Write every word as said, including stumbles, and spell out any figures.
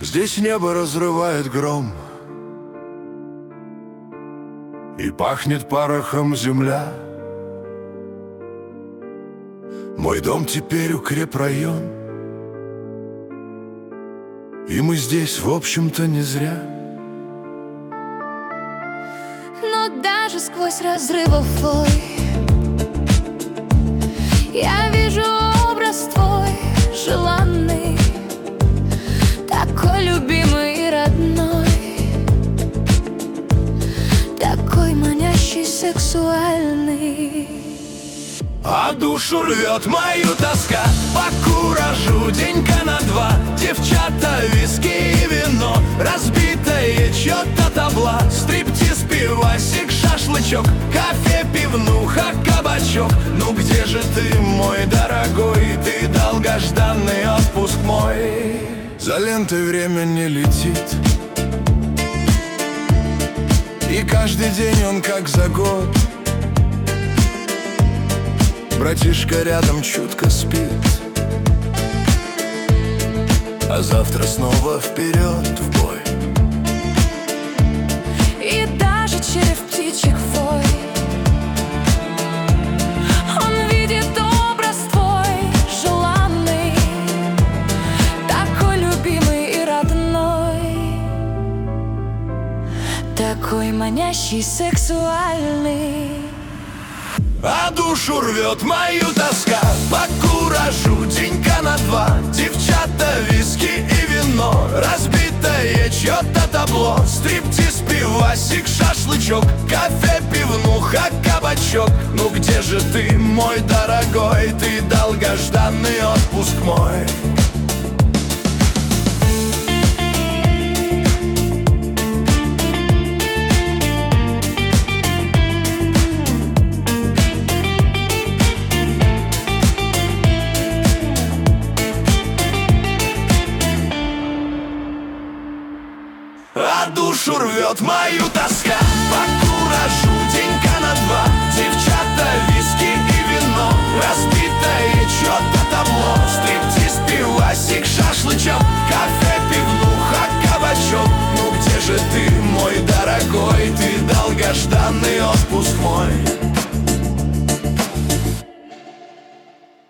Здесь небо разрывает гром, и пахнет порохом земля. Мой дом теперь укрепрайон, и мы здесь, в общем-то, не зря. Но даже сквозь разрывов вой я вижу образ твой желанный, такой любимый и родной, такой манящий, сексуальный. А душу рвет мою тоска по куражу денька на два. Девчата, виски и вино, разбитое чьё-то табла, стриптиз, пивасик, шашлычок, кафе, пивнуха, кабачок. Ну где же ты, мой дорогой, ты долгожданный отпуск мой? За лентой время не летит, и каждый день он как за год. Братишка рядом чутко спит, а завтра снова вперед в бой. И даже через птичек вой он видит образ твой желанный, такой любимый и родной, такой манящий, сексуальный. А душу рвет мою тоска по куражу денька на два. Девчата, виски и вино, разбитое чьё-то табло, стриптиз, пивасик, шашлычок, кафе, пивнуха, кабачок. Ну где же ты, мой дорогой, ты долгожданный отпуск мой? А душу рвет мою тоска